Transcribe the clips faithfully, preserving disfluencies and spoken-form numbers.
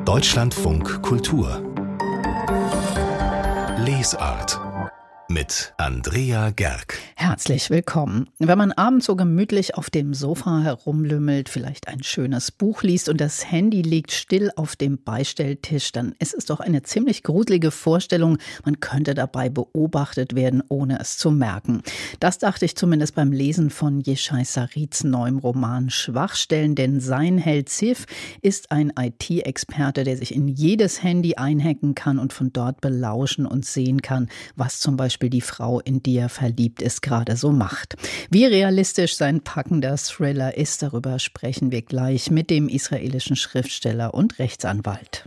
Deutschlandfunk Kultur Lesart mit Andrea Gerg. Herzlich willkommen. Wenn man abends so gemütlich auf dem Sofa herumlümmelt, vielleicht ein schönes Buch liest und das Handy liegt still auf dem Beistelltisch, dann ist es doch eine ziemlich gruselige Vorstellung, man könnte dabei beobachtet werden, ohne es zu merken. Das dachte ich zumindest beim Lesen von Yeshai Sarits neuem Roman Schwachstellen, denn sein Held Sif ist ein I T-Experte, der sich in jedes Handy einhacken kann und von dort belauschen und sehen kann, was zum Beispiel die Frau, in die er verliebt ist, gerade so macht. Wie realistisch sein packender Thriller ist, darüber sprechen wir gleich mit dem israelischen Schriftsteller und Rechtsanwalt.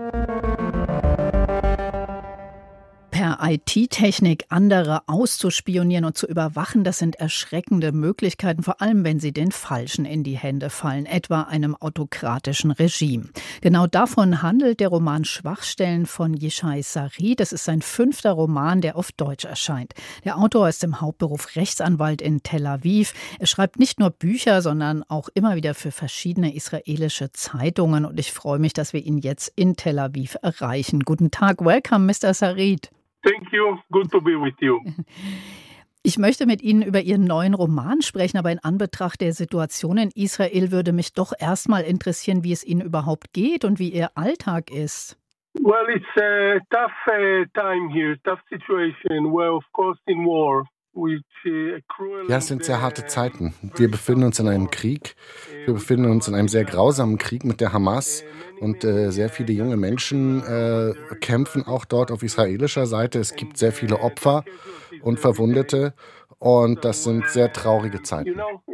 Per I T-Technik andere auszuspionieren und zu überwachen, das sind erschreckende Möglichkeiten, vor allem wenn sie den Falschen in die Hände fallen, etwa einem autokratischen Regime. Genau davon handelt der Roman Schwachstellen von Yeshai Sarit. Das ist sein fünfter Roman, der auf Deutsch erscheint. Der Autor ist im Hauptberuf Rechtsanwalt in Tel Aviv. Er schreibt nicht nur Bücher, sondern auch immer wieder für verschiedene israelische Zeitungen. Und ich freue mich, dass wir ihn jetzt in Tel Aviv erreichen. Guten Tag, welcome, Mister Sarit. Thank you. Good to be with you. Ich möchte mit Ihnen über Ihren neuen Roman sprechen, aber in Anbetracht der Situation in Israel würde mich doch erstmal interessieren, wie es Ihnen überhaupt geht und wie Ihr Alltag ist. Well, it's a tough uh, time here, tough situation. Where, of course, in war. Ja, es sind sehr harte Zeiten. Wir befinden uns in einem Krieg. Wir befinden uns in einem sehr grausamen Krieg mit der Hamas. Und äh, sehr viele junge Menschen äh, kämpfen auch dort auf israelischer Seite. Es gibt sehr viele Opfer und Verwundete. Und das sind sehr traurige Zeiten.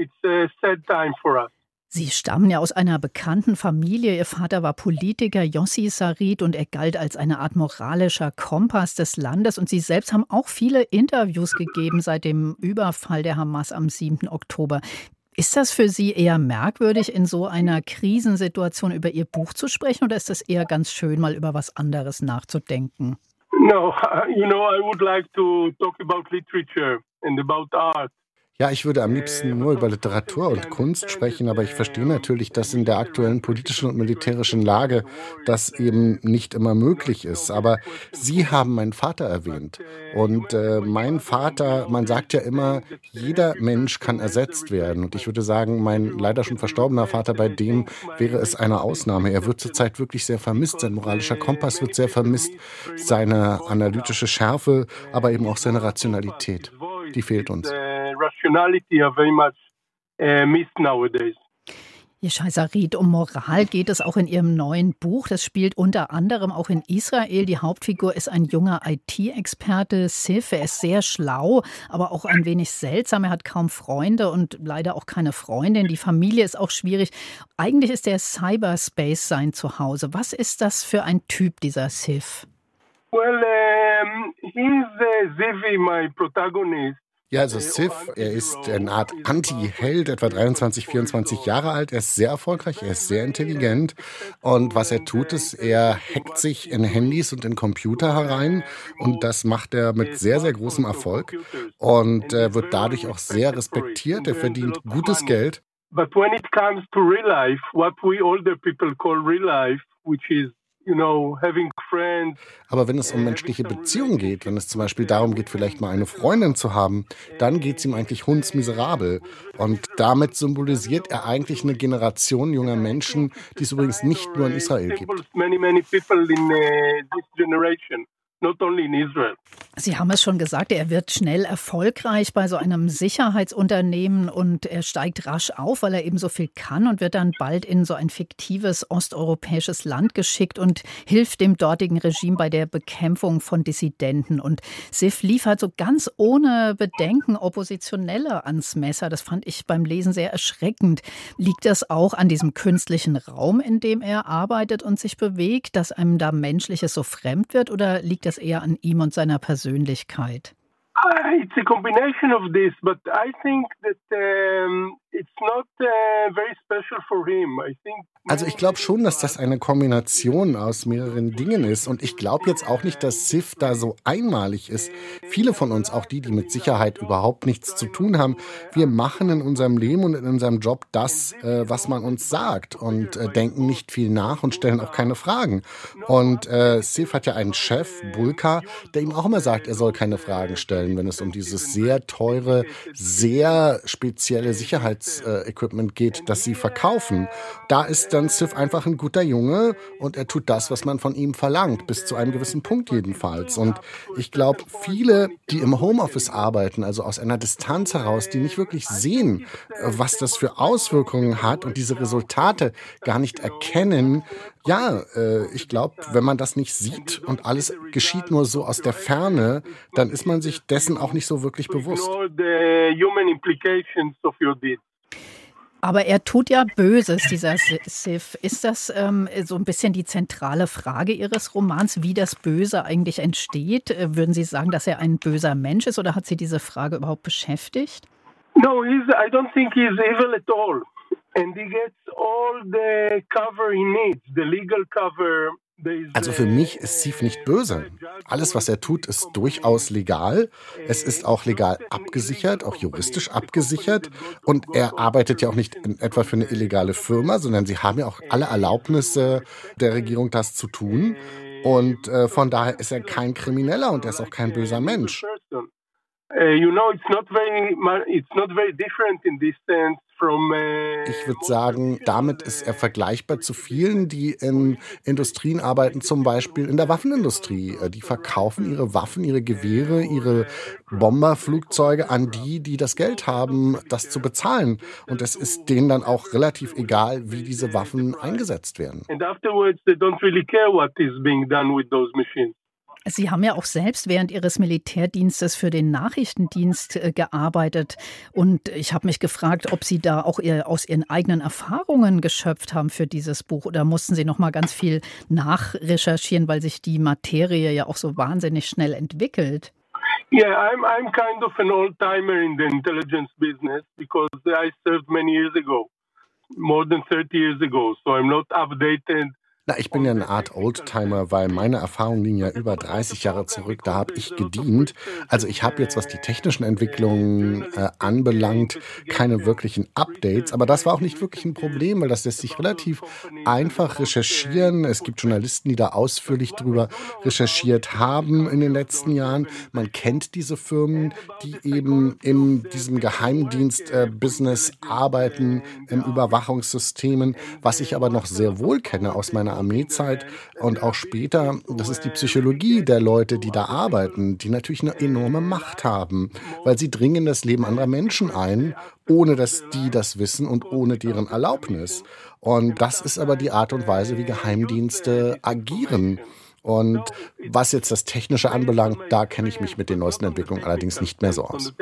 Sie stammen ja aus einer bekannten Familie. Ihr Vater war Politiker, Yossi Sarit, und er galt als eine Art moralischer Kompass des Landes. Und Sie selbst haben auch viele Interviews gegeben seit dem Überfall der Hamas am siebten Oktober. Ist das für Sie eher merkwürdig, in so einer Krisensituation über Ihr Buch zu sprechen, oder ist das eher ganz schön, mal über was anderes nachzudenken? No, you know, I would like to talk about literature and about art. Ja, ich würde am liebsten nur über Literatur und Kunst sprechen, aber ich verstehe natürlich, dass in der aktuellen politischen und militärischen Lage das eben nicht immer möglich ist. Aber Sie haben meinen Vater erwähnt. Und äh, mein Vater, man sagt ja immer, jeder Mensch kann ersetzt werden. Und ich würde sagen, mein leider schon verstorbener Vater, bei dem wäre es eine Ausnahme. Er wird zurzeit wirklich sehr vermisst. Sein moralischer Kompass wird sehr vermisst. Seine analytische Schärfe, aber eben auch seine Rationalität. Die fehlt uns. Rationality are very much uh, missed nowadays. Yeshai Sarit, um Moral geht es auch in Ihrem neuen Buch. Das spielt unter anderem auch in Israel. Die Hauptfigur ist ein junger I T-Experte, Sif. Er ist sehr schlau, aber auch ein wenig seltsam. Er hat kaum Freunde und leider auch keine Freundin. Die Familie ist auch schwierig. Eigentlich ist der Cyberspace sein Zuhause. Was ist das für ein Typ, dieser Sif? Well, um, he's uh, Zivi, my protagonist. Ja, also Sif, er ist eine Art Anti-Held, etwa dreiundzwanzig, vierundzwanzig Jahre alt. Er ist sehr erfolgreich, er ist sehr intelligent. Und was er tut, ist, er hackt sich in Handys und in Computer herein. Und das macht er mit sehr, sehr großem Erfolg. Und er wird dadurch auch sehr respektiert. Er verdient gutes Geld. But when it comes to real life, what we older people call real life, which is You know, having friends. Aber wenn es um menschliche Beziehungen geht, wenn es zum Beispiel darum geht, vielleicht mal eine Freundin zu haben, dann geht es ihm eigentlich hundsmiserabel. Und damit symbolisiert er eigentlich eine Generation junger Menschen, die es übrigens nicht nur in Israel gibt. Many, many people in uh, this generation. Not only in Israel. Sie haben es schon gesagt, er wird schnell erfolgreich bei so einem Sicherheitsunternehmen und er steigt rasch auf, weil er eben so viel kann und wird dann bald in so ein fiktives osteuropäisches Land geschickt und hilft dem dortigen Regime bei der Bekämpfung von Dissidenten. Und Sif liefert so ganz ohne Bedenken Oppositionelle ans Messer. Das fand ich beim Lesen sehr erschreckend. Liegt das auch an diesem künstlichen Raum, in dem er arbeitet und sich bewegt, dass einem da Menschliches so fremd wird, oder liegt das eher an ihm und seiner Persönlichkeit? Uh, it's a combination of this, but I think that um, Also ich glaube schon, dass das eine Kombination aus mehreren Dingen ist. Und ich glaube jetzt auch nicht, dass Sif da so einmalig ist. Viele von uns, auch die, die mit Sicherheit überhaupt nichts zu tun haben, wir machen in unserem Leben und in unserem Job das, äh, was man uns sagt und äh, denken nicht viel nach und stellen auch keine Fragen. Und äh, Sif hat ja einen Chef, Bulka, der ihm auch immer sagt, er soll keine Fragen stellen, wenn es um dieses sehr teure, sehr spezielle Sicherheitsequipment geht, das sie verkaufen. Da ist dann Sif einfach ein guter Junge und er tut das, was man von ihm verlangt, bis zu einem gewissen Punkt jedenfalls. Und ich glaube, viele, die im Homeoffice arbeiten, also aus einer Distanz heraus, die nicht wirklich sehen, was das für Auswirkungen hat und diese Resultate gar nicht erkennen, ja, äh, ich glaube, wenn man das nicht sieht und alles geschieht nur so aus der Ferne, dann ist man sich dessen auch nicht so wirklich bewusst. Aber er tut ja Böses, dieser Sif. Ist das ähm, so ein bisschen die zentrale Frage Ihres Romans, wie das Böse eigentlich entsteht? Äh, Würden Sie sagen, dass er ein böser Mensch ist, oder hat Sie diese Frage überhaupt beschäftigt? No, he's, I don't think he's evil at all. And he gets all the cover he needs, the legal cover. Also für mich ist Sif nicht böse. Alles, was er tut, ist durchaus legal. Es ist auch legal abgesichert, auch juristisch abgesichert. Und er arbeitet ja auch nicht in etwa für eine illegale Firma, sondern sie haben ja auch alle Erlaubnisse der Regierung, das zu tun. Und äh, von daher ist er kein Krimineller und er ist auch kein böser Mensch. You know, it's not very, it's not very different in this sense from. Ich würde sagen, damit ist er vergleichbar zu vielen, die in Industrien arbeiten, zum Beispiel in der Waffenindustrie. Die verkaufen ihre Waffen, ihre Gewehre, ihre Bomberflugzeuge an die, die das Geld haben, das zu bezahlen. Und es ist denen dann auch relativ egal, wie diese Waffen eingesetzt werden. And afterwards, they don't really care what is being done with those machines. Sie haben ja auch selbst während Ihres Militärdienstes für den Nachrichtendienst äh, gearbeitet. Und ich habe mich gefragt, ob Sie da auch ihr, aus Ihren eigenen Erfahrungen geschöpft haben für dieses Buch. Oder mussten Sie noch mal ganz viel nachrecherchieren, weil sich die Materie ja auch so wahnsinnig schnell entwickelt? Yeah, I'm I'm kind of an old-timer in the intelligence business because I served many years ago, more than thirty years ago. So I'm not updated. Na, ich bin ja eine Art Oldtimer, weil meine Erfahrungen liegen ja über dreißig Jahre zurück. Da habe ich gedient. Also ich habe jetzt, was die technischen Entwicklungen äh, anbelangt, keine wirklichen Updates. Aber das war auch nicht wirklich ein Problem, weil das lässt sich relativ einfach recherchieren. Es gibt Journalisten, die da ausführlich drüber recherchiert haben in den letzten Jahren. Man kennt diese Firmen, die eben in diesem Geheimdienst-Business äh, arbeiten, in Überwachungssystemen. Was ich aber noch sehr wohl kenne aus meiner Armeezeit und auch später, das ist die Psychologie der Leute, die da arbeiten, die natürlich eine enorme Macht haben, weil sie dringen in das Leben anderer Menschen ein, ohne dass die das wissen und ohne deren Erlaubnis. Und das ist aber die Art und Weise, wie Geheimdienste agieren. Und was jetzt das Technische anbelangt, da kenne ich mich mit den neuesten Entwicklungen allerdings nicht mehr so aus.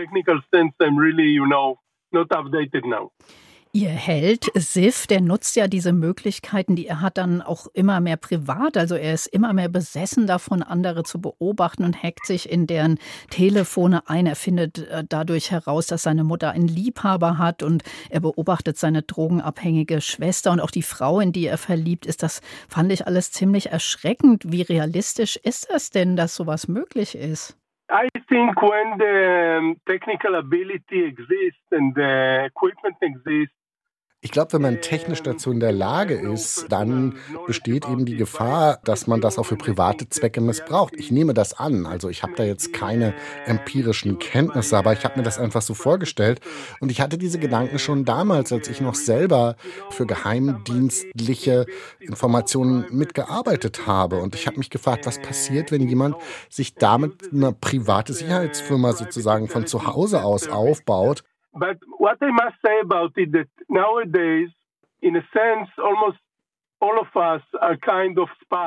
Ihr Held, Sif, der nutzt ja diese Möglichkeiten, die er hat, dann auch immer mehr privat. Also er ist immer mehr besessen davon, andere zu beobachten und hackt sich in deren Telefone ein. Er findet dadurch heraus, dass seine Mutter einen Liebhaber hat und er beobachtet seine drogenabhängige Schwester und auch die Frau, in die er verliebt ist. Das fand ich alles ziemlich erschreckend. Wie realistisch ist das denn, dass sowas möglich ist? I think when the technical ability exists and the equipment exists, Ich glaube, wenn man technisch dazu in der Lage ist, dann besteht eben die Gefahr, dass man das auch für private Zwecke missbraucht. Ich nehme das an. Also ich habe da jetzt keine empirischen Kenntnisse, aber ich habe mir das einfach so vorgestellt. Und ich hatte diese Gedanken schon damals, als ich noch selber für geheimdienstliche Informationen mitgearbeitet habe. Und ich habe mich gefragt, was passiert, wenn jemand sich damit eine private Sicherheitsfirma sozusagen von zu Hause aus aufbaut. But what I must say about it that nowadays, in a sense, almost all of us are kind of spies.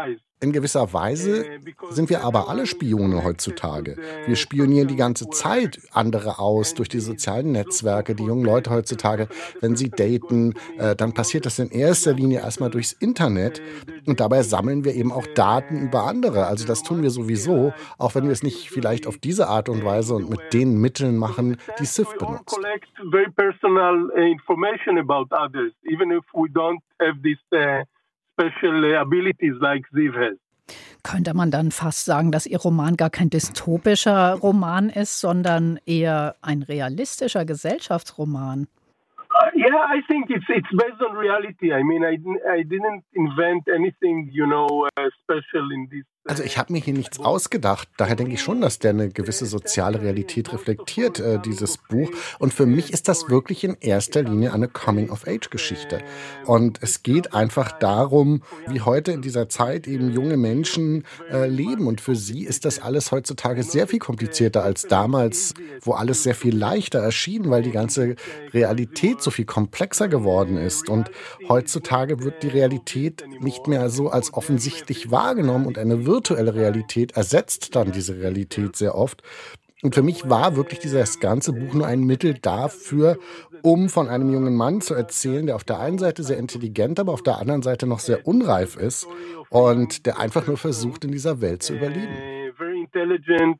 In gewisser Weise sind wir aber alle Spione heutzutage. Wir spionieren die ganze Zeit andere aus durch die sozialen Netzwerke. Die jungen Leute heutzutage, wenn sie daten, äh, dann passiert das in erster Linie erstmal durchs Internet. Und dabei sammeln wir eben auch Daten über andere. Also das tun wir sowieso, auch wenn wir es nicht vielleicht auf diese Art und Weise und mit den Mitteln machen, die S I F benutzt. Very personal information about others, even if we don't have these uh, special abilities like Ziv has. Könnte man dann fast sagen, dass Ihr Roman gar kein dystopischer Roman ist, sondern eher ein realistischer Gesellschaftsroman? Uh, yeah, I think it's it's based on reality. I mean, I I didn't invent anything, you know, uh, special in this. Also ich habe mir hier nichts ausgedacht. Daher denke ich schon, dass der eine gewisse soziale Realität reflektiert, äh, dieses Buch. Und für mich ist das wirklich in erster Linie eine Coming-of-Age-Geschichte. Und es geht einfach darum, wie heute in dieser Zeit eben junge Menschen äh, leben. Und für sie ist das alles heutzutage sehr viel komplizierter als damals, wo alles sehr viel leichter erschien, weil die ganze Realität so viel komplexer geworden ist. Und heutzutage wird die Realität nicht mehr so als offensichtlich wahrgenommen und eine virtuelle Realität ersetzt dann diese Realität sehr oft. Und für mich war wirklich dieses ganze Buch nur ein Mittel dafür, um von einem jungen Mann zu erzählen, der auf der einen Seite sehr intelligent, aber auf der anderen Seite noch sehr unreif ist und der einfach nur versucht, in dieser Welt zu überleben. Very intelligent,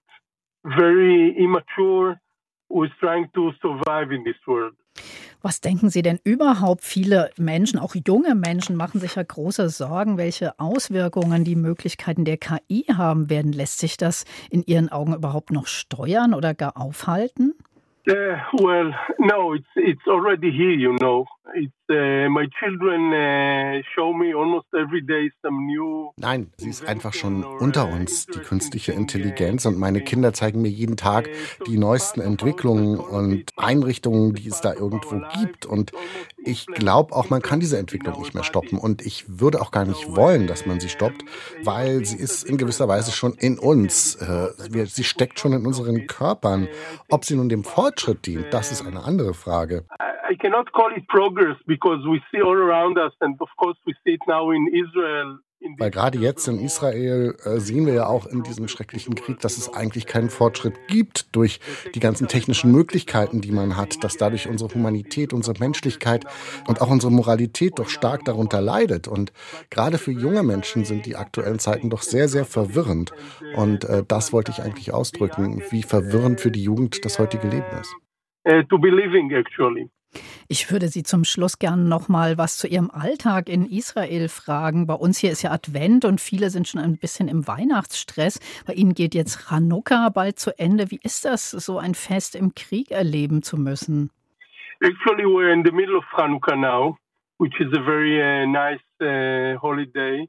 very immature, who is trying to survive in this world. Was denken Sie denn überhaupt? Viele Menschen, auch junge Menschen, machen sich ja große Sorgen, welche Auswirkungen die Möglichkeiten der K I haben werden. Lässt sich das in Ihren Augen überhaupt noch steuern oder gar aufhalten? Uh, well, no, it's it's already here, you know. It's uh, my children uh, show me almost every day some new. Nein, sie ist einfach schon unter uns, die künstliche Intelligenz. Und meine Kinder zeigen mir jeden Tag die neuesten Entwicklungen und Einrichtungen, die es da irgendwo gibt. Und ich glaube auch, man kann diese Entwicklung nicht mehr stoppen. Und ich würde auch gar nicht wollen, dass man sie stoppt, weil sie ist in gewisser Weise schon in uns. Äh, wir, sie steckt schon in unseren Körpern. Ob sie nun dem Fortschritt dient, das ist eine andere Frage. I cannot call it progress because we see all around us, and of course we see it now in Israel. Weil gerade jetzt in Israel äh, sehen wir ja auch in diesem schrecklichen Krieg, dass es eigentlich keinen Fortschritt gibt durch die ganzen technischen Möglichkeiten, die man hat, dass dadurch unsere Humanität, unsere Menschlichkeit und auch unsere Moralität doch stark darunter leidet. Und gerade für junge Menschen sind die aktuellen Zeiten doch sehr, sehr verwirrend. Und äh, das wollte ich eigentlich ausdrücken, wie verwirrend für die Jugend das heutige Leben ist. Uh, to be living, actually. Ich würde Sie zum Schluss gerne noch mal was zu Ihrem Alltag in Israel fragen. Bei uns hier ist ja Advent und viele sind schon ein bisschen im Weihnachtsstress. Bei Ihnen geht jetzt Chanukka bald zu Ende. Wie ist das, so ein Fest im Krieg erleben zu müssen? Actually, we're in the middle of Chanukka now, which is a very uh, nice uh, holiday.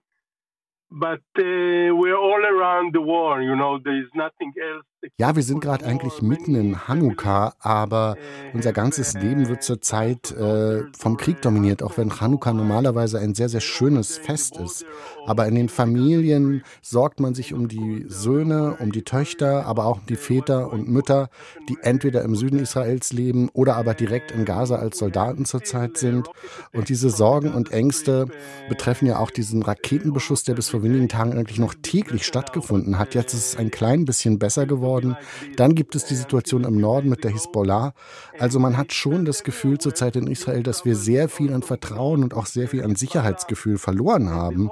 But uh, we're all around the war, you know, there is nothing else. Ja, wir sind gerade eigentlich mitten in Chanukka, aber unser ganzes Leben wird zurzeit äh, vom Krieg dominiert, auch wenn Chanukka normalerweise ein sehr, sehr schönes Fest ist. Aber in den Familien sorgt man sich um die Söhne, um die Töchter, aber auch um die Väter und Mütter, die entweder im Süden Israels leben oder aber direkt in Gaza als Soldaten zurzeit sind. Und diese Sorgen und Ängste betreffen ja auch diesen Raketenbeschuss, der bis vor wenigen Tagen eigentlich noch täglich stattgefunden hat. Jetzt ist es ein klein bisschen besser geworden. Dann gibt es die Situation im Norden mit der Hisbollah. Also man hat schon das Gefühl zurzeit in Israel, dass wir sehr viel an Vertrauen und auch sehr viel an Sicherheitsgefühl verloren haben.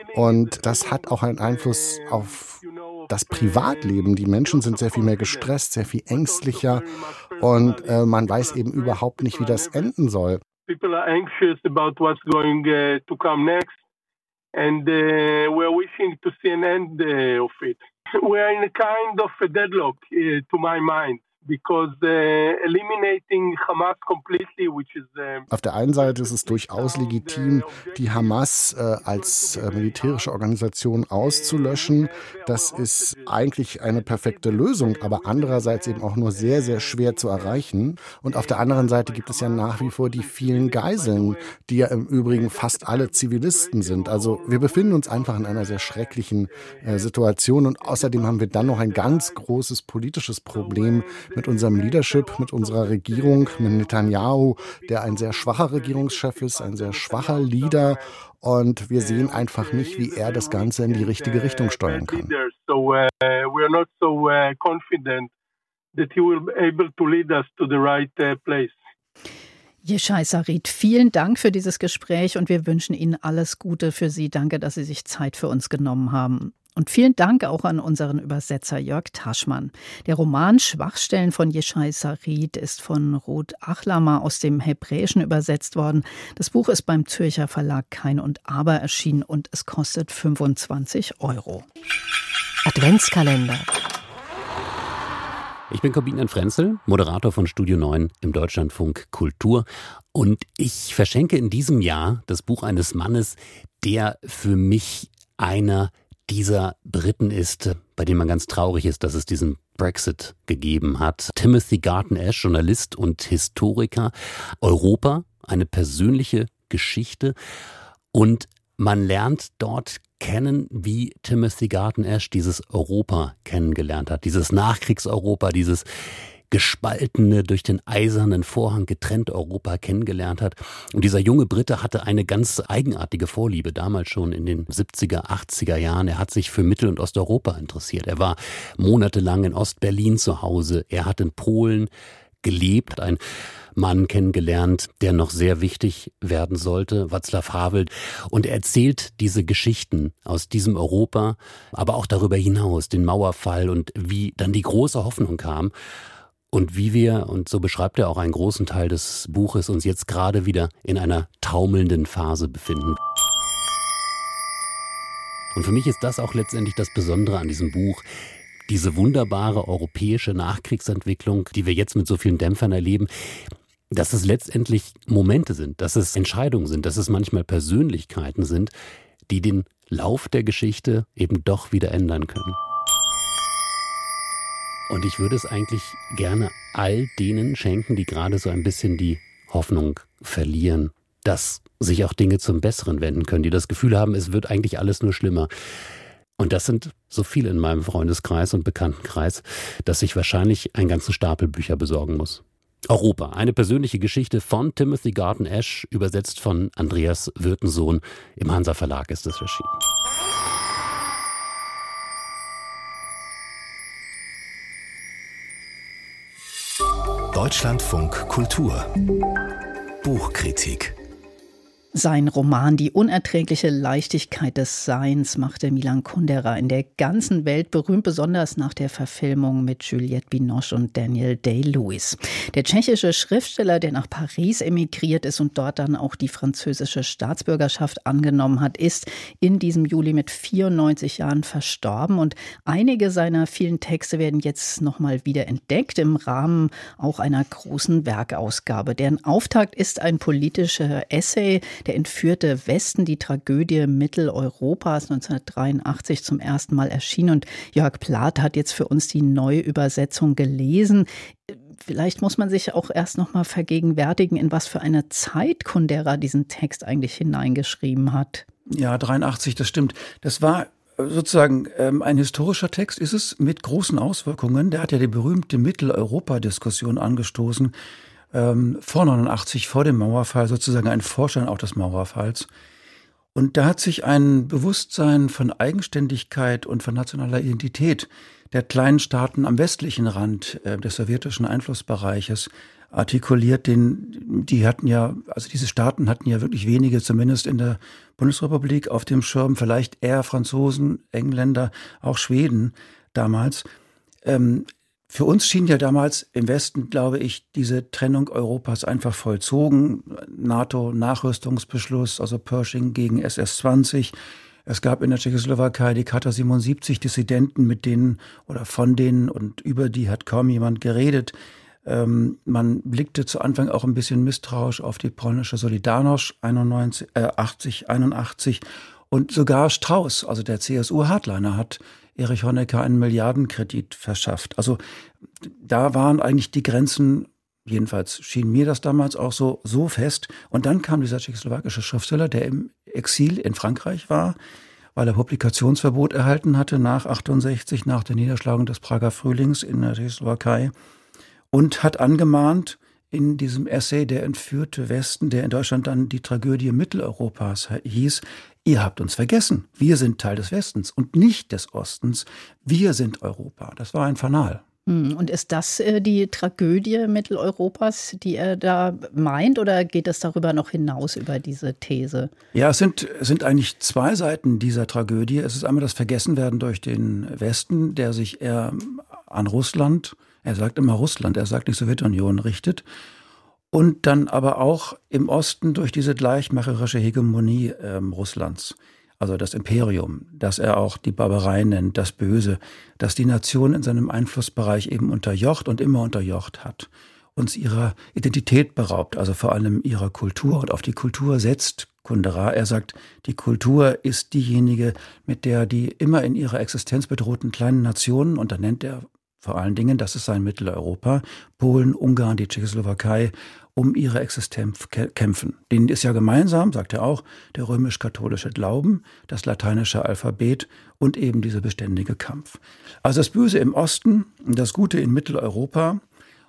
Und das hat auch einen Einfluss auf das Privatleben. Die Menschen sind sehr viel mehr gestresst, sehr viel ängstlicher und äh, man weiß eben überhaupt nicht, wie das enden soll. People are anxious about what's going uh, to come next. And uh, we're wishing to see an end uh, of it. We're in a kind of a deadlock, uh, to my mind, because uh, eliminating Hamas completely, which is uh, Auf der einen Seite ist es durchaus legitim, die Hamas äh, als äh, militärische Organisation auszulöschen. Das ist eigentlich eine perfekte Lösung, aber andererseits eben auch nur sehr, sehr schwer zu erreichen. Und auf der anderen Seite gibt es ja nach wie vor die vielen Geiseln, die ja im Übrigen fast alle Zivilisten sind. Also wir befinden uns einfach in einer sehr schrecklichen äh, Situation und außerdem haben wir dann noch ein ganz großes politisches Problem mit mit unserem Leadership, mit unserer Regierung, mit Netanyahu, der ein sehr schwacher Regierungschef ist, ein sehr schwacher Leader. Und wir sehen einfach nicht, wie er das Ganze in die richtige Richtung steuern kann. So uh, we are not so uh, confident that he will be able to lead us to the right uh, place. Yeshai Sarid, vielen Dank für dieses Gespräch und wir wünschen Ihnen alles Gute für Sie. Danke, dass Sie sich Zeit für uns genommen haben. Und vielen Dank auch an unseren Übersetzer Jörg Taschmann. Der Roman Schwachstellen von Yeshai Sarid ist von Ruth Achlamer aus dem Hebräischen übersetzt worden. Das Buch ist beim Zürcher Verlag Kein und Aber erschienen und es kostet fünfundzwanzig Euro. Adventskalender. Ich bin Corbinian Frenzel, Moderator von Studio neun im Deutschlandfunk Kultur. Und ich verschenke in diesem Jahr das Buch eines Mannes, der für mich einer dieser Briten ist, bei dem man ganz traurig ist, dass es diesen Brexit gegeben hat. Timothy Garton Ash, Journalist und Historiker. Europa, eine persönliche Geschichte. Und man lernt dort kennen, wie Timothy Garton Ash dieses Europa kennengelernt hat. Dieses Nachkriegseuropa, dieses gespaltene, durch den eisernen Vorhang getrennte Europa kennengelernt hat. Und dieser junge Brite hatte eine ganz eigenartige Vorliebe, damals schon in den siebziger, achtziger Jahren. Er hat sich für Mittel- und Osteuropa interessiert. Er war monatelang in Ostberlin zu Hause. Er hat in Polen gelebt, hat einen Mann kennengelernt, der noch sehr wichtig werden sollte, Václav Havel. Und er erzählt diese Geschichten aus diesem Europa, aber auch darüber hinaus, den Mauerfall und wie dann die große Hoffnung kam. Und wie wir, und so beschreibt er auch einen großen Teil des Buches, uns jetzt gerade wieder in einer taumelnden Phase befinden. Und für mich ist das auch letztendlich das Besondere an diesem Buch. Diese wunderbare europäische Nachkriegsentwicklung, die wir jetzt mit so vielen Dämpfern erleben, dass es letztendlich Momente sind, dass es Entscheidungen sind, dass es manchmal Persönlichkeiten sind, die den Lauf der Geschichte eben doch wieder ändern können. Und ich würde es eigentlich gerne all denen schenken, die gerade so ein bisschen die Hoffnung verlieren, dass sich auch Dinge zum Besseren wenden können, die das Gefühl haben, es wird eigentlich alles nur schlimmer. Und das sind so viele in meinem Freundeskreis und Bekanntenkreis, dass ich wahrscheinlich einen ganzen Stapel Bücher besorgen muss. Europa, eine persönliche Geschichte von Timothy Garton Ash, übersetzt von Andreas Würtensohn. Im Hansa Verlag ist es erschienen. Deutschlandfunk Kultur Buchkritik. Sein Roman Die unerträgliche Leichtigkeit des Seins machte Milan Kundera in der ganzen Welt berühmt, besonders nach der Verfilmung mit Juliette Binoche und Daniel Day-Lewis. Der tschechische Schriftsteller, der nach Paris emigriert ist und dort dann auch die französische Staatsbürgerschaft angenommen hat, ist in diesem Juli mit vierundneunzig Jahren verstorben. Und einige seiner vielen Texte werden jetzt nochmal wieder entdeckt im Rahmen auch einer großen Werkausgabe. Deren Auftakt ist ein politischer Essay, Der entführte Westen, die Tragödie Mitteleuropas, neunzehnhundertdreiundachtzig zum ersten Mal erschienen. Und Jörg Plath hat jetzt für uns die Neuübersetzung gelesen. Vielleicht muss man sich auch erst noch mal vergegenwärtigen, in was für eine Zeit Kundera diesen Text eigentlich hineingeschrieben hat. Ja, dreiundachtzig, das stimmt. Das war sozusagen ähm, ein historischer Text, ist es, mit großen Auswirkungen. Der hat ja die berühmte Mitteleuropa-Diskussion angestoßen. Ähm, vor neunundachtzig, vor dem Mauerfall, sozusagen ein Vorstand auch des Mauerfalls. Und da hat sich ein Bewusstsein von Eigenständigkeit und von nationaler Identität der kleinen Staaten am westlichen Rand äh, des sowjetischen Einflussbereiches artikuliert. Den, die hatten ja, also diese Staaten hatten ja wirklich wenige, zumindest in der Bundesrepublik, auf dem Schirm, vielleicht eher Franzosen, Engländer, auch Schweden damals. Ähm, Für uns schien ja damals im Westen, glaube ich, diese Trennung Europas einfach vollzogen. NATO-Nachrüstungsbeschluss, also Pershing gegen S S zwanzig. Es gab in der Tschechoslowakei die Charta siebenundsiebzig, Dissidenten, mit denen oder von denen und über die hat kaum jemand geredet. Ähm, man blickte zu Anfang auch ein bisschen misstrauisch auf die polnische Solidarność einundneunzig, äh, achtzig, einundachtzig. Und sogar Strauß, also der C S U-Hardliner, hat Erich Honecker einen Milliardenkredit verschafft. Also da waren eigentlich die Grenzen, jedenfalls schien mir das damals auch so, so fest. Und dann kam dieser tschechoslowakische Schriftsteller, der im Exil in Frankreich war, weil er Publikationsverbot erhalten hatte nach achtundsechzig, nach der Niederschlagung des Prager Frühlings in der Tschechoslowakei. und hat angemahnt in diesem Essay Der entführte Westen, der in Deutschland dann die Tragödie Mitteleuropas hieß, ihr habt uns vergessen, wir sind Teil des Westens und nicht des Ostens, wir sind Europa. Das war ein Fanal. Und ist das äh, die Tragödie Mitteleuropas, die er da meint, oder geht es darüber noch hinaus über diese These? Ja, es sind, es sind eigentlich zwei Seiten dieser Tragödie. Es ist einmal das Vergessenwerden durch den Westen, der sich eher an Russland, er sagt immer Russland, er sagt nicht Sowjetunion, richtet. Und dann aber auch im Osten durch diese gleichmacherische Hegemonie äh, Russlands. Also das Imperium, das er auch die Barbarei nennt, das Böse, das die Nation in seinem Einflussbereich eben unterjocht und immer unterjocht hat, uns ihrer Identität beraubt, also vor allem ihrer Kultur. Und auf die Kultur setzt Kundera. Er sagt, die Kultur ist diejenige, mit der die immer in ihrer Existenz bedrohten kleinen Nationen, und da nennt er vor allen Dingen, das ist sein Mitteleuropa, Polen, Ungarn, die Tschechoslowakei, um ihre Existenz kämpfen. Denen ist ja gemeinsam, sagt er auch, der römisch-katholische Glauben, das lateinische Alphabet und eben dieser beständige Kampf. Also das Böse im Osten, das Gute in Mitteleuropa.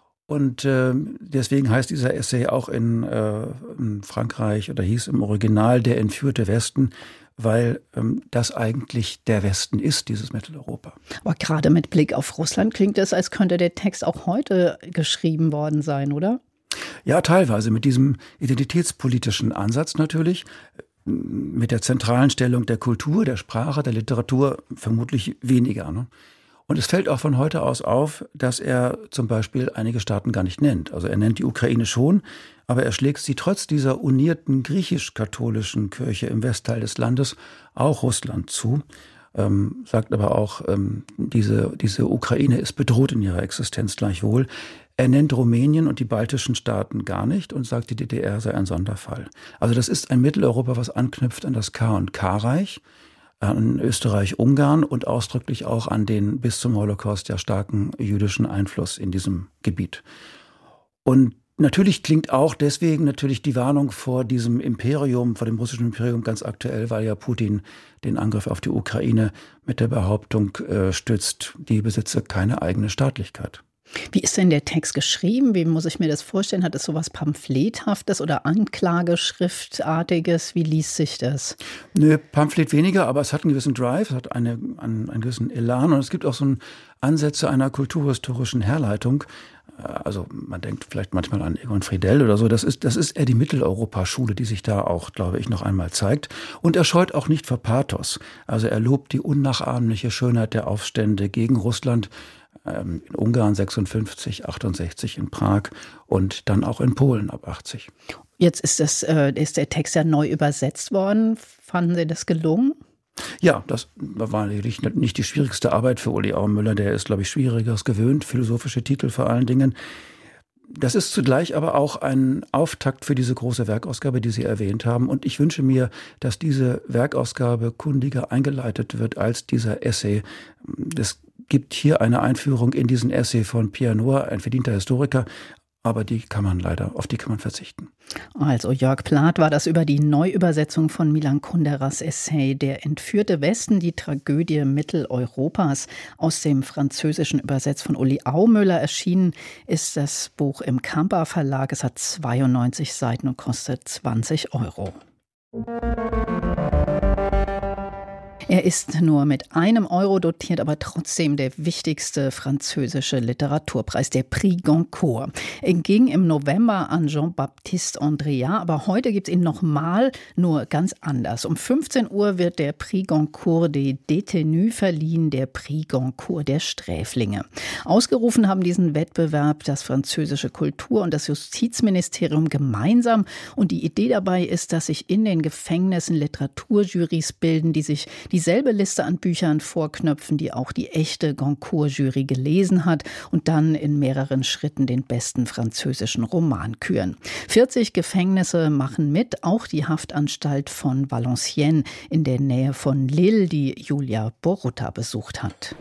Und äh, deswegen heißt dieser Essay auch in, äh, in Frankreich oder hieß im Original Der entführte Westen, weil ähm, das eigentlich der Westen ist, dieses Mitteleuropa. Aber gerade mit Blick auf Russland klingt es, als könnte der Text auch heute geschrieben worden sein, oder? Ja, teilweise mit diesem identitätspolitischen Ansatz natürlich, mit der zentralen Stellung der Kultur, der Sprache, der Literatur vermutlich weniger. Ne? Und es fällt auch von heute aus auf, dass er zum Beispiel einige Staaten gar nicht nennt. Also er nennt die Ukraine schon, aber er schlägt sie trotz dieser unierten griechisch-katholischen Kirche im Westteil des Landes auch Russland zu. Ähm, sagt aber auch, ähm, diese, diese Ukraine ist bedroht in ihrer Existenz gleichwohl. Er nennt Rumänien und die baltischen Staaten gar nicht und sagt, die D D R sei ein Sonderfall. Also das ist ein Mitteleuropa, was anknüpft an das K und K-Reich, an Österreich-Ungarn und ausdrücklich auch an den bis zum Holocaust ja starken jüdischen Einfluss in diesem Gebiet. Und natürlich klingt auch deswegen natürlich die Warnung vor diesem Imperium, vor dem russischen Imperium ganz aktuell, weil ja Putin den Angriff auf die Ukraine mit der Behauptung äh, stützt, die besitze keine eigene Staatlichkeit. Wie ist denn der Text geschrieben? Wie muss ich mir das vorstellen? Hat es sowas Pamphlethaftes oder Anklageschriftartiges? Wie liest sich das? Nö, Pamphlet weniger, aber es hat einen gewissen Drive, es hat eine, einen, einen gewissen Elan und es gibt auch so Ansätze einer kulturhistorischen Herleitung. Also man denkt vielleicht manchmal an Egon Friedell oder so. Das ist, das ist eher die Mitteleuropa-Schule, die sich da auch, glaube ich, noch einmal zeigt. Und er scheut auch nicht vor Pathos. Also er lobt die unnachahmliche Schönheit der Aufstände gegen Russland, in Ungarn sechsundfünfzig, achtundsechzig in Prag und dann auch in Polen ab achtzig. Jetzt ist, das, äh, ist der Text ja neu übersetzt worden. Fanden Sie das gelungen? Ja, das war nicht die schwierigste Arbeit für Uli Aumüller. Der ist, glaube ich, Schwierigeres gewöhnt, philosophische Titel vor allen Dingen. Das ist zugleich aber auch ein Auftakt für diese große Werkausgabe, die Sie erwähnt haben. Und ich wünsche mir, dass diese Werkausgabe kundiger eingeleitet wird als dieser Essay. Das gibt hier eine Einführung in diesen Essay von Pierre Noir, ein verdienter Historiker, aber die kann man leider, auf die kann man verzichten. Also Jörg Plath war das über die Neuübersetzung von Milan Kunderas Essay Der entführte Westen, die Tragödie Mitteleuropas. Aus dem Französischen übersetzt von Uli Aumüller. Erschienen ist das Buch im Kampa Verlag. Es hat zweiundneunzig Seiten und kostet zwanzig Euro. Er ist nur mit einem Euro dotiert, aber trotzdem der wichtigste französische Literaturpreis, der Prix Goncourt. Er ging im November an Jean-Baptiste Andriat, aber heute gibt es ihn nochmal, nur ganz anders. Um fünfzehn Uhr wird der Prix Goncourt des Détenus verliehen, der Prix Goncourt der Sträflinge. Ausgerufen haben diesen Wettbewerb das französische Kultur- und das Justizministerium gemeinsam. Und die Idee dabei ist, dass sich in den Gefängnissen Literaturjurys bilden, die sich die dieselbe Liste an Büchern vorknöpfen, die auch die echte Goncourt-Jury gelesen hat und dann in mehreren Schritten den besten französischen Roman küren. vierzig Gefängnisse machen mit, auch die Haftanstalt von Valenciennes in der Nähe von Lille, die Julia Borutta besucht hat.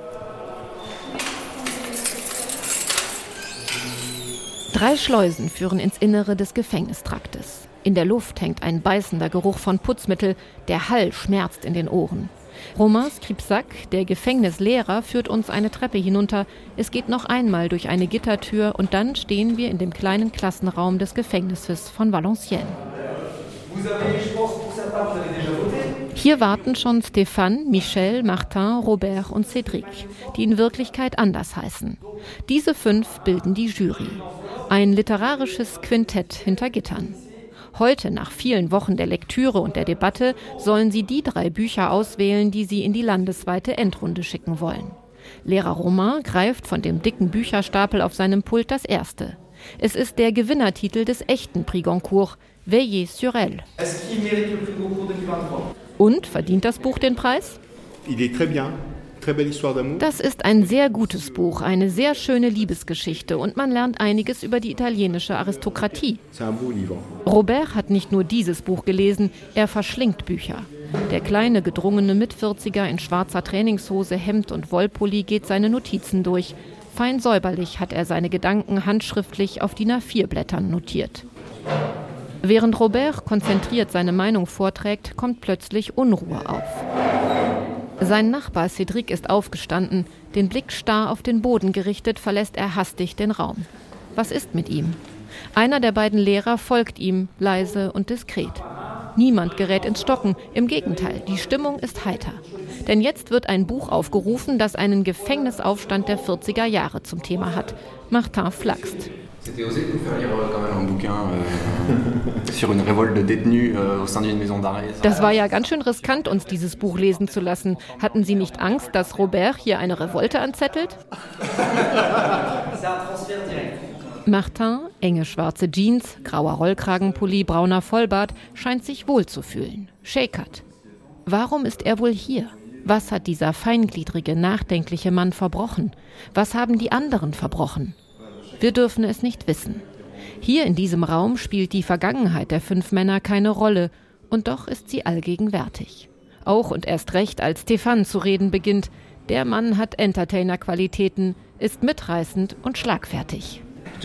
Drei Schleusen führen ins Innere des Gefängnistraktes. In der Luft hängt ein beißender Geruch von Putzmittel, der Hall schmerzt in den Ohren. Romain Skripsak, der Gefängnislehrer, führt uns eine Treppe hinunter. Es geht noch einmal durch eine Gittertür und dann stehen wir in dem kleinen Klassenraum des Gefängnisses von Valenciennes. Hier warten schon Stéphane, Michel, Martin, Robert und Cédric, die in Wirklichkeit anders heißen. Diese fünf bilden die Jury. Ein literarisches Quintett hinter Gittern. Heute, nach vielen Wochen der Lektüre und der Debatte, sollen sie die drei Bücher auswählen, die sie in die landesweite Endrunde schicken wollen. Lehrer Romain greift von dem dicken Bücherstapel auf seinem Pult das erste. Es ist der Gewinnertitel des echten Prix Goncourt, Veillez sur elle. Und verdient das Buch den Preis? Das ist ein sehr gutes Buch, eine sehr schöne Liebesgeschichte und man lernt einiges über die italienische Aristokratie. Robert hat nicht nur dieses Buch gelesen, er verschlingt Bücher. Der kleine, gedrungene Mitvierziger in schwarzer Trainingshose, Hemd und Wollpulli geht seine Notizen durch. Fein säuberlich hat er seine Gedanken handschriftlich auf D I N A vier Blättern notiert. Während Robert konzentriert seine Meinung vorträgt, kommt plötzlich Unruhe auf. Sein Nachbar Cédric ist aufgestanden. Den Blick starr auf den Boden gerichtet, verlässt er hastig den Raum. Was ist mit ihm? Einer der beiden Lehrer folgt ihm, leise und diskret. Niemand gerät ins Stocken. Im Gegenteil, die Stimmung ist heiter. Denn jetzt wird ein Buch aufgerufen, das einen Gefängnisaufstand der vierziger Jahre zum Thema hat. Martin flachst. Das war ja ganz schön riskant, uns dieses Buch lesen zu lassen. Hatten Sie nicht Angst, dass Robert hier eine Revolte anzettelt? Martin, enge schwarze Jeans, grauer Rollkragenpulli, brauner Vollbart, scheint sich wohl zu fühlen. Shakert. Warum ist er wohl hier? Was hat dieser feingliedrige, nachdenkliche Mann verbrochen? Was haben die anderen verbrochen? Wir dürfen es nicht wissen. Hier in diesem Raum spielt die Vergangenheit der fünf Männer keine Rolle, und doch ist sie allgegenwärtig. Auch und erst recht, als Stéphane zu reden beginnt. Der Mann hat Entertainer-Qualitäten, ist mitreißend und schlagfertig.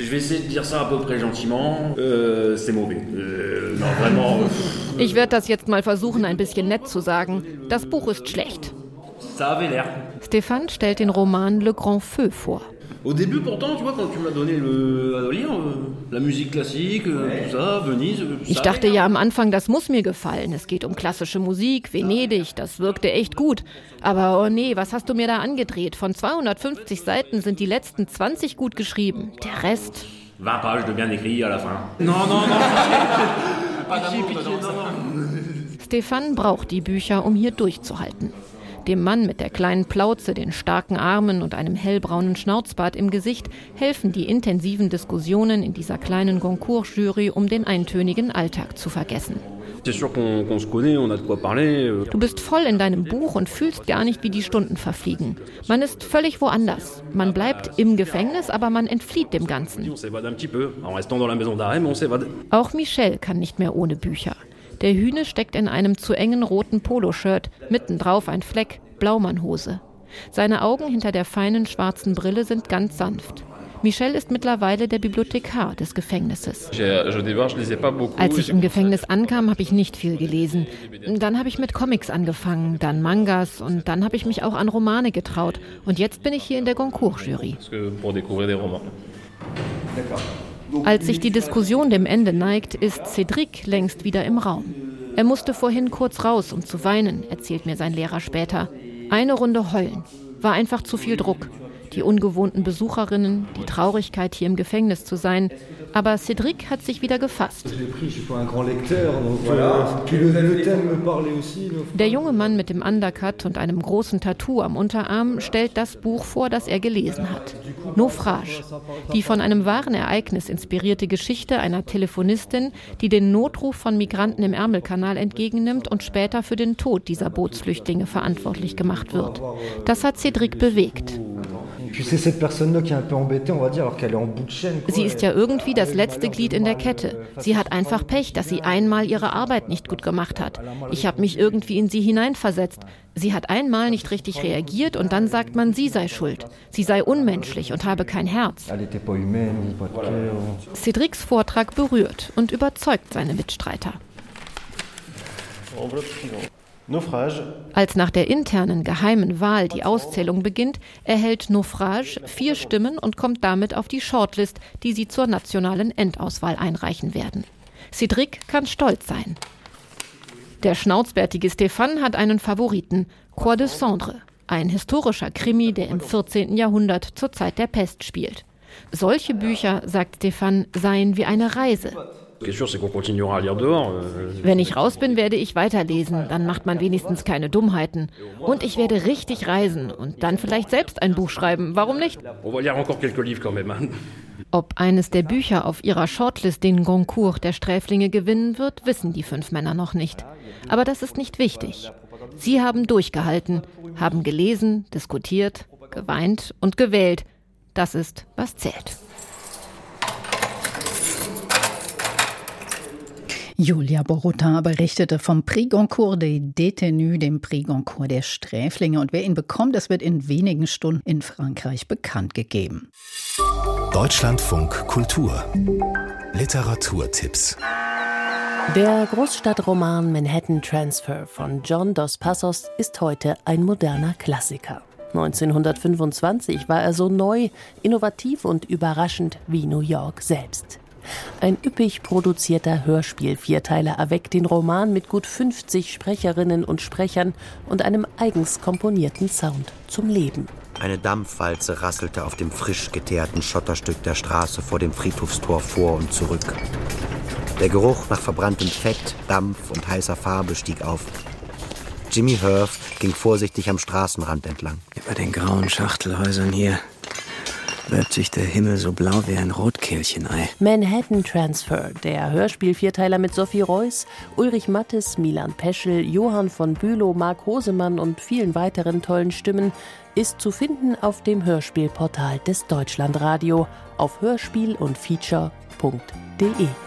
Ich werde das jetzt mal versuchen, ein bisschen nett zu sagen. Das Buch ist schlecht. Stéphane stellt den Roman Le Grand Feu vor. Au début, pourtant, tu vois, quand tu m'as donné le, à lire, la musique classique, tout ça, Venise. Ich dachte ja am Anfang, das muss mir gefallen. Es geht um klassische Musik, Venedig, das wirkte echt gut. Aber oh nee, was hast du mir da angedreht? Von zweihundertfünfzig Seiten sind die letzten zwanzig gut geschrieben. Der Rest... vingt pages de bien écrit à la fin. Non, non, non. Pitié, pitié, non. Stéphane braucht die Bücher, um hier durchzuhalten. Dem Mann mit der kleinen Plauze, den starken Armen und einem hellbraunen Schnauzbart im Gesicht helfen die intensiven Diskussionen in dieser kleinen Goncourt-Jury, um den eintönigen Alltag zu vergessen. Du bist voll in deinem Buch und fühlst gar nicht, wie die Stunden verfliegen. Man ist völlig woanders. Man bleibt im Gefängnis, aber man entflieht dem Ganzen. Auch Michel kann nicht mehr ohne Bücher. Der Hühne steckt in einem zu engen roten Poloshirt, mittendrauf ein Fleck, Blaumannhose. Seine Augen hinter der feinen schwarzen Brille sind ganz sanft. Michel ist mittlerweile der Bibliothekar des Gefängnisses. Als ich im Gefängnis ankam, habe ich nicht viel gelesen. Dann habe ich mit Comics angefangen, dann Mangas und dann habe ich mich auch an Romane getraut. Und jetzt bin ich hier in der Goncourt-Jury. Als sich die Diskussion dem Ende neigt, ist Cédric längst wieder im Raum. Er musste vorhin kurz raus, um zu weinen, erzählt mir sein Lehrer später. Eine Runde heulen. War einfach zu viel Druck. Die ungewohnten Besucherinnen, die Traurigkeit, hier im Gefängnis zu sein. Aber Cédric hat sich wieder gefasst. Der junge Mann mit dem Undercut und einem großen Tattoo am Unterarm stellt das Buch vor, das er gelesen hat. Naufrage. Die von einem wahren Ereignis inspirierte Geschichte einer Telefonistin, die den Notruf von Migranten im Ärmelkanal entgegennimmt und später für den Tod dieser Bootsflüchtlinge verantwortlich gemacht wird. Das hat Cédric bewegt. Sie ist ja irgendwie das letzte Glied in der Kette. Sie hat einfach Pech, dass sie einmal ihre Arbeit nicht gut gemacht hat. Ich habe mich irgendwie in sie hineinversetzt. Sie hat einmal nicht richtig reagiert und dann sagt man, sie sei schuld. Sie sei unmenschlich und habe kein Herz. Cédrics Vortrag berührt und überzeugt seine Mitstreiter. Als nach der internen geheimen Wahl die Auszählung beginnt, erhält Naufrage vier Stimmen und kommt damit auf die Shortlist, die sie zur nationalen Endauswahl einreichen werden. Cédric kann stolz sein. Der schnauzbärtige Stéphane hat einen Favoriten, Croix de Cendre, ein historischer Krimi, der im vierzehnten Jahrhundert zur Zeit der Pest spielt. Solche Bücher, sagt Stéphane, seien wie eine Reise. Wenn ich raus bin, werde ich weiterlesen, dann macht man wenigstens keine Dummheiten. Und ich werde richtig reisen und dann vielleicht selbst ein Buch schreiben, warum nicht? Ob eines der Bücher auf ihrer Shortlist den Goncourt der Sträflinge gewinnen wird, wissen die fünf Männer noch nicht. Aber das ist nicht wichtig. Sie haben durchgehalten, haben gelesen, diskutiert, geweint und gewählt. Das ist, was zählt. Julia Borota berichtete vom Prix Goncourt des Détenus, dem Prix Goncourt der Sträflinge. Und wer ihn bekommt, das wird in wenigen Stunden in Frankreich bekannt gegeben. Deutschlandfunk Kultur. Literaturtipps. Der Großstadtroman Manhattan Transfer von John Dos Passos ist heute ein moderner Klassiker. neunzehnhundertfünfundzwanzig war er so neu, innovativ und überraschend wie New York selbst. Ein üppig produzierter Hörspiel-Vierteiler erweckt den Roman mit gut fünfzig Sprecherinnen und Sprechern und einem eigens komponierten Sound zum Leben. Eine Dampfwalze rasselte auf dem frisch geteerten Schotterstück der Straße vor dem Friedhofstor vor und zurück. Der Geruch nach verbranntem Fett, Dampf und heißer Farbe stieg auf. Jimmy Herf ging vorsichtig am Straßenrand entlang. Über den grauen Schachtelhäusern hier wölbt sich der Himmel so blau wie ein Rotkehlchenei. Manhattan Transfer, der Hörspiel-Vierteiler mit Sophie Reuss, Ulrich Mattes, Milan Peschel, Johann von Bülow, Marc Hosemann und vielen weiteren tollen Stimmen, ist zu finden auf dem Hörspielportal des Deutschlandradio auf hörspiel und feature punkt de.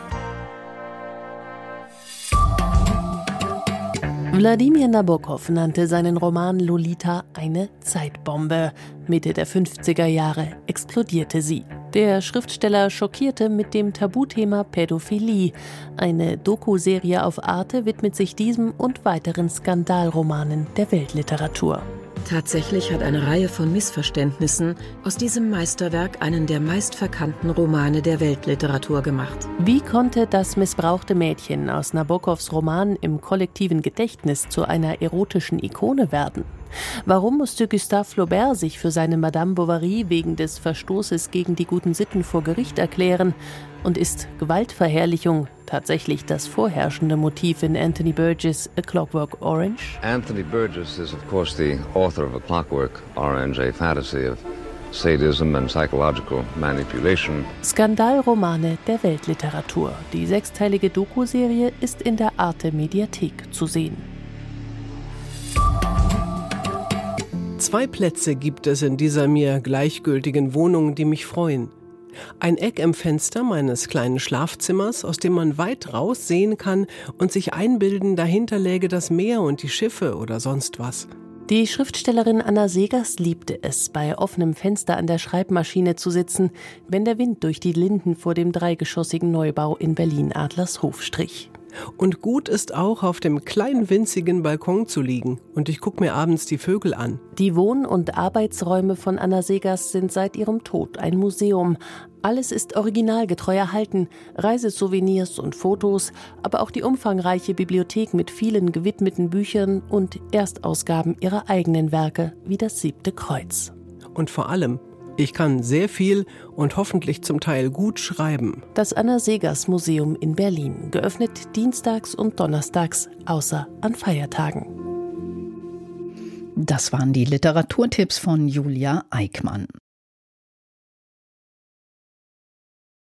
Wladimir Nabokov nannte seinen Roman Lolita eine Zeitbombe. Mitte der fünfziger Jahre explodierte sie. Der Schriftsteller schockierte mit dem Tabuthema Pädophilie. Eine Doku-Serie auf Arte widmet sich diesem und weiteren Skandalromanen der Weltliteratur. Tatsächlich hat eine Reihe von Missverständnissen aus diesem Meisterwerk einen der meistverkannten Romane der Weltliteratur gemacht. Wie konnte das missbrauchte Mädchen aus Nabokovs Roman im kollektiven Gedächtnis zu einer erotischen Ikone werden? Warum musste Gustave Flaubert sich für seine Madame Bovary wegen des Verstoßes gegen die guten Sitten vor Gericht erklären? Und ist Gewaltverherrlichung tatsächlich das vorherrschende Motiv in Anthony Burgess' A Clockwork Orange? Anthony Burgess is of course the author of A Clockwork Orange, a fantasy of sadism and psychological manipulation. Skandalromane der Weltliteratur. Die sechsteilige Doku-Serie ist in der Arte-Mediathek zu sehen. Zwei Plätze gibt es in dieser mir gleichgültigen Wohnung, die mich freuen. Ein Eck im Fenster meines kleinen Schlafzimmers, aus dem man weit raus sehen kann und sich einbilden, dahinter läge das Meer und die Schiffe oder sonst was. Die Schriftstellerin Anna Segers liebte es, bei offenem Fenster an der Schreibmaschine zu sitzen, wenn der Wind durch die Linden vor dem dreigeschossigen Neubau in Berlin-Adlershof strich. Und gut ist auch, auf dem kleinen winzigen Balkon zu liegen. Und ich gucke mir abends die Vögel an. Die Wohn- und Arbeitsräume von Anna Segers sind seit ihrem Tod ein Museum. Alles ist originalgetreu erhalten. Reisesouvenirs und Fotos, aber auch die umfangreiche Bibliothek mit vielen gewidmeten Büchern und Erstausgaben ihrer eigenen Werke, wie das Siebte Kreuz. Und vor allem, ich kann sehr viel und hoffentlich zum Teil gut schreiben. Das Anna Segers Museum in Berlin, geöffnet dienstags und donnerstags, außer an Feiertagen. Das waren die Literaturtipps von Julia Eickmann.